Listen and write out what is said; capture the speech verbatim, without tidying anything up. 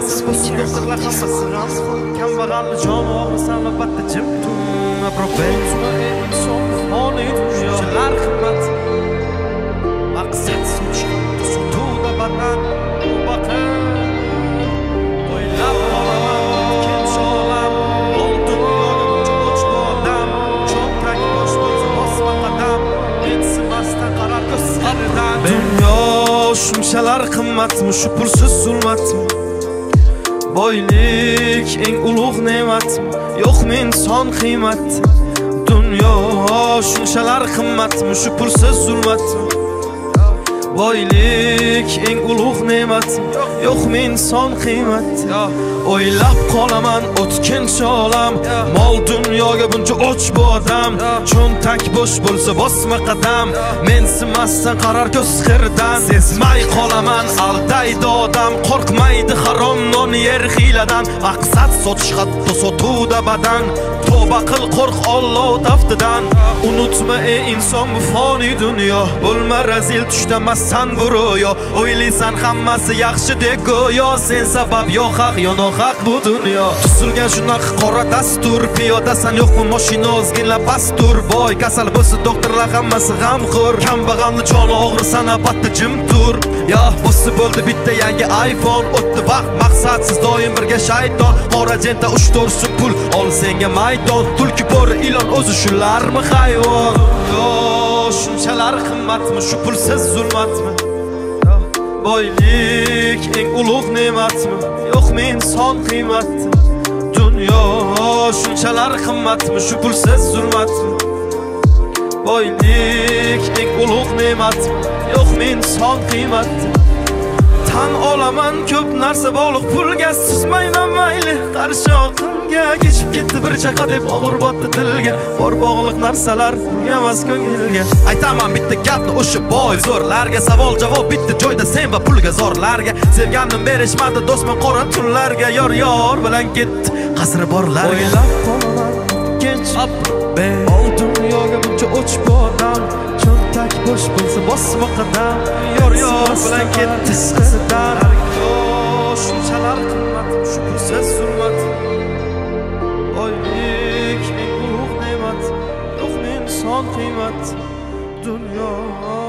Kasır bo'lsa doktorlar hammasi g'am. Kambag'alni joni og'risa albatta jim tur. Propensiya inson foni dunyolar qimmat. Maqsad so'chdi sotuvda badan baqir. O'ylab qolaman kench olam. Ol dunyoga cho'ch bodam. Cho'ntak bosh bo'lsa bosma qadam. Mensimasdan qarar ko'zqaridan. Dunyo shunchalar qimmatmi, shu pulsiz zulmatmi? Boylik eng ulug' ne'matmi? Yo'qmi inson qiymati? Dunyo shunchalar qimmatmi, shu pulsiz zulmatmi? Boylik eng ulug' ne'matmi? Yo'qmi inson qiymati? O'ylab qolaman o'tkinchi olam. Mol dunyoga buncha och bu odam. Cho'ntak bo'sh bo'lsa bosma qadam. Mensimasdan qarar ko'z qirdan. Sezmay qolaman aldaydi odam. Qo'rqmaydi harom non yer hiyladan. Maqsad sotish hatto sotuvda badan. Tavba qil qo'rq Alloh taftidan. Unutma ey inson bu foni dunyo. Bo'lma razil tushdamassan bu ro'yo. O'ylaysan hammasi yaxshi deb go'yo. Sen sabab yo haq yo nohaq bu dunyo. Tuzilgan shunaqa qora dastur. Piyodasan yo'qmi mashina ozginla pastur. Boy kasal bo'lsa doktorlar hammasi g'amxo'r. Kambag'alni joni og'risa albatta jim tur. Ya bo'lsa bo'ldi bitta yangi iPhone. O'tdi vaqt maqsadsiz doim birga shayton. Qora jenta uch to'rt pul ol senga maydon. Tulki bo'ri ilon o'zi shularmi hayvon? Yo shunchalar qimmatmi, shu pulsiz zulmatmi? Boylik eng ulug' ne'matmi? Yo'qmi inson qiymati? Dunyo shunchalar qimmatmi, shu pulsiz zulmatmi? Boylik eng ulug' ne'matmi? Yo'qmi inson qiymati? Tan olaman ko'p narsa bog'liq pulga, suzmayman mayli qarshi oqimga. Kechib ketdi bir chaqa deb og'ir botdi dilga. Bor bog'liq narsalar emas ko'ngilga. Aytaman bitta gapni o'sha boy zo'rlarga. Savol javob bitta joyda sen va pulga zorlarga. Sevgandim berishmadi do'stman qora tunlarga. Yor yor bilan ketdi qasri borlarga. O'ylab qolaman kench be. Ol dunyoga buncha och bodam. Cho'ntak bo'sh bo'lsa bosma qadam. Yor yor bilan ketdi qasidan. Shunchalar qimmat, shu pulsiz zulmat. Oylik eng ulug' ne'mat, yo'qmi inson qiymati? Dunyo